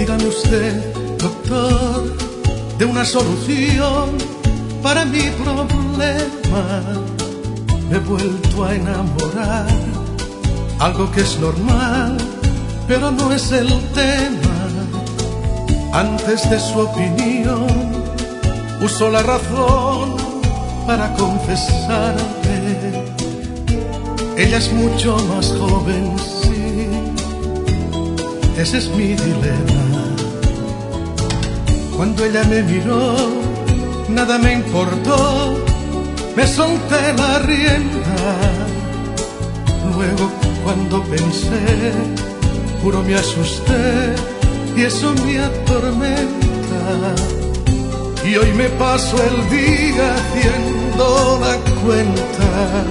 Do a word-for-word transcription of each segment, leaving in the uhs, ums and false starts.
Dígame usted, doctor, de una solución para mi problema. Me he vuelto a enamorar, algo que es normal, pero no es el tema. Antes de su opinión, uso la razón para confesarme. Ella es mucho más joven, sí, ese es mi dilema. Cuando ella me miró, nada me importó, me solté la rienda. Luego cuando pensé, juro me asusté y eso me atormenta. Y hoy me paso el día haciendo la cuenta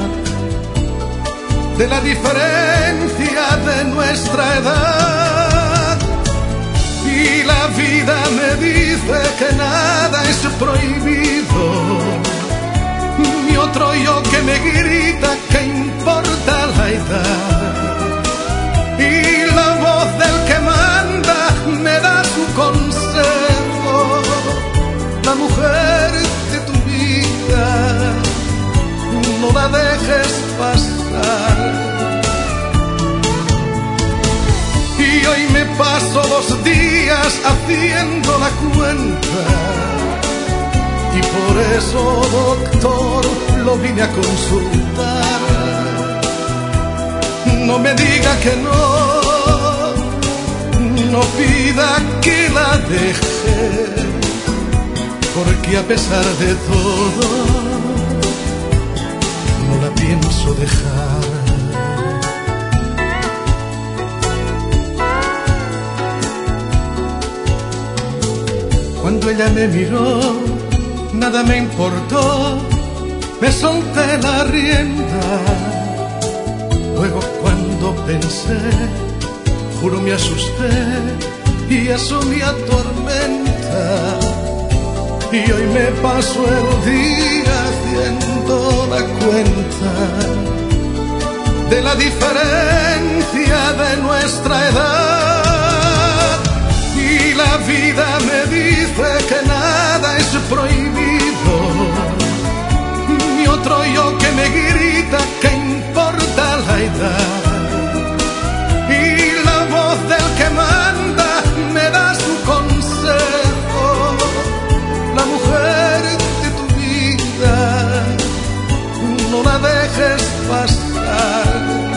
de la diferencia de nuestra edad. Y la vida me dice que nada es prohibido. Mi otro yo que me grita que importa la edad. Y la voz del que manda me da su consejo. La mujer de tu vida, no la dejes pasar. Y hoy me paso los días haciendo la cuenta. Y por eso, doctor, lo vine a consultar. No me diga que no, no pida que la deje, porque a pesar de todo, no la pienso dejar. Cuando ella me miró, nada me importó, me solté la rienda. Luego cuando pensé, juro me asusté y eso me atormenta. Y hoy me paso el día haciendo la cuenta de la diferencia de nuestra edad. Y la vida me dice que nada es prohibido. Mi otro yo que me grita que importa la edad. Y la voz del que manda me da su consejo. La mujer de tu vida, no la dejes pasar.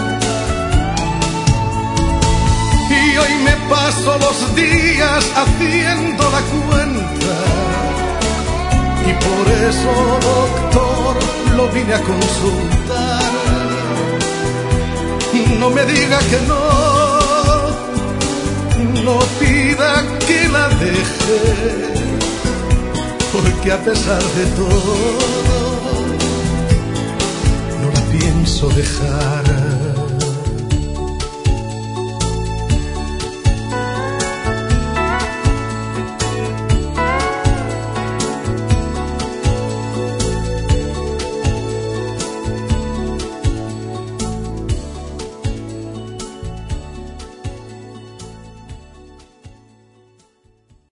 Y hoy me paso los días haciendo la cuenta. Y por eso, doctor, lo vine a consultar. No me diga que no, no pida que la deje, porque a pesar de todo, no la pienso dejar.